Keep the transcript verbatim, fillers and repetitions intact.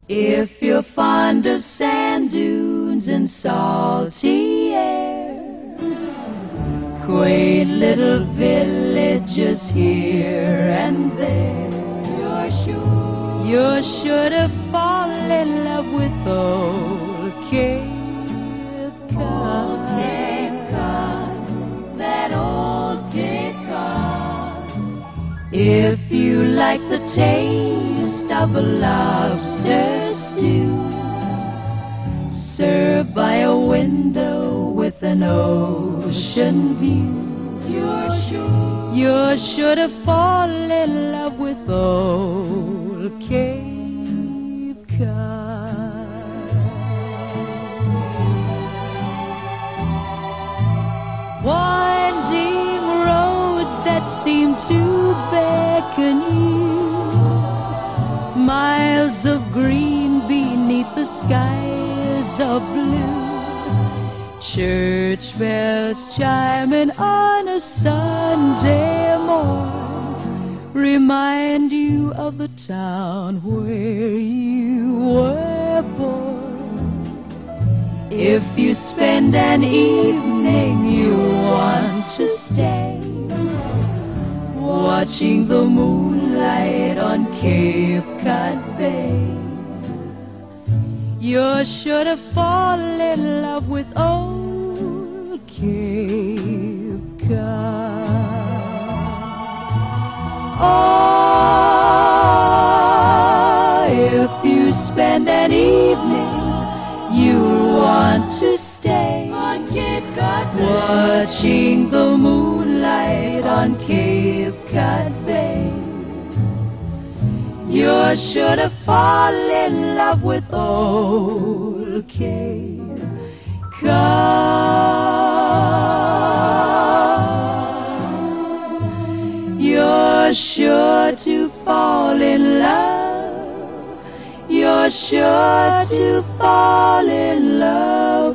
If you're fond of sand dunes and salty air, quaint little villages here and there, you're sure, you're sure to fall in love with old Cape Cod. Old Cape Cod, that old Cape Cod. If you like the taste of a lobster stew, served by a window with an ocean view, you're sure, you're sure to fall in love with old Cape Cod. Winding roads that seem to beckon you, miles of green beneath the skies of blue, church bells chiming on a Sunday morn remind you of the town where you were born. If you spend an evening you want to stay, watching the moonlight on Cape Cod Bay, you're sure to fall in love with old Cape Cod. Oh, if you spend an evening you'll want to stay on Cape Cod Bay, watching the moonlight on Cape Cod Bay, you're sure to fall in love with old Cape Cod. You're sure to fall in love, you're sure to fall in love